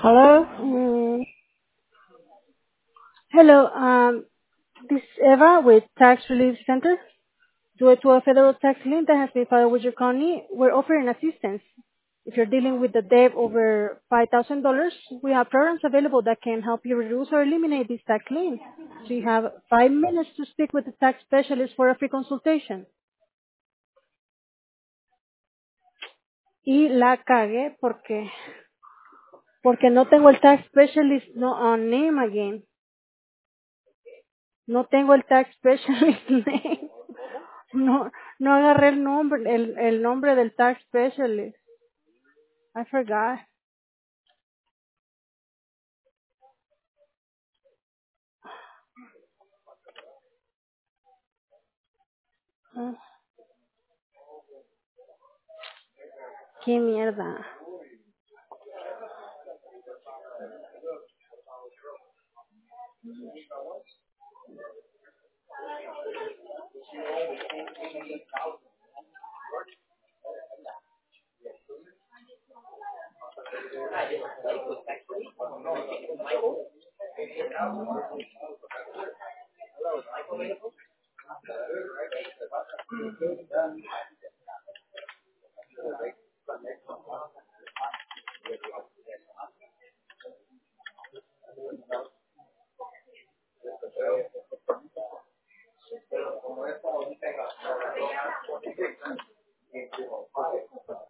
Hello. Hello. This is Eva with Tax Relief Center. Due to a federal tax lien that has been filed with your county, we're offering assistance. If you're dealing with a debt over $5,000, we have programs available that can help you reduce or eliminate this tax lien. So you have 5 minutes to speak with the tax specialist for a free consultation. Y la cagué porque no tengo el tax specialist no, name again. No tengo el tax specialist name. No, no agarré el nombre del tax specialist. I forgot. Ah, qué mierda.